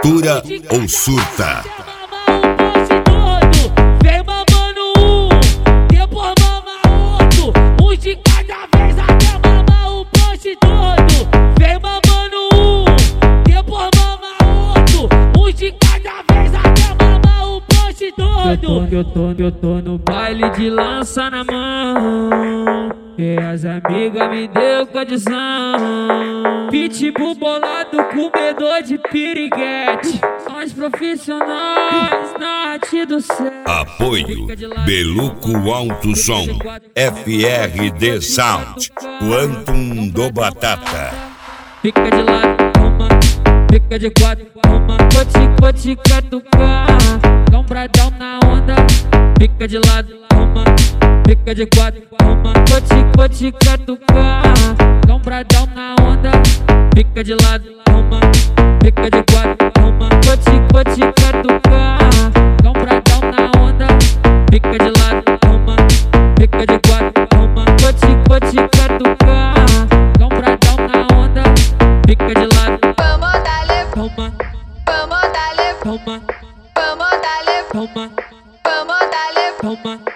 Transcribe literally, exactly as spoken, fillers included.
atura ou surta. Vem mamando um, depois mama outro, um de cada vez até mamar o poste todo. Vem mamando um, depois mama outro, um de cada vez até mamar o poste todo. Eu tô, eu tô, eu tô no baile de lança na mão, e as amigas me deu condição. Pitbull bolado, comedor de piriguete, nós profissionais na arte do céu. Apoio Beluco Alto Som, F R D Sound, Quantum do Batata. Fica de lado, toma, fica de quatro, toma, vou te, vou te catucar, dá um bradão na onda. Fica de lado, toma, fica de quatro, toma, vou te, vou te catucar, dá um bradão na onda. Fica de lado, toma, fica de quatro, toma, vou te, vou te catucar, dá um bradão na onda. Fica de lado, toma, fica de quatro, toma, vou te, vou te catucar, dá um bradão na onda. Fica de lado, vamos darle, toma, vamos darle, toma, vamos darle, toma, vamos darle, toma.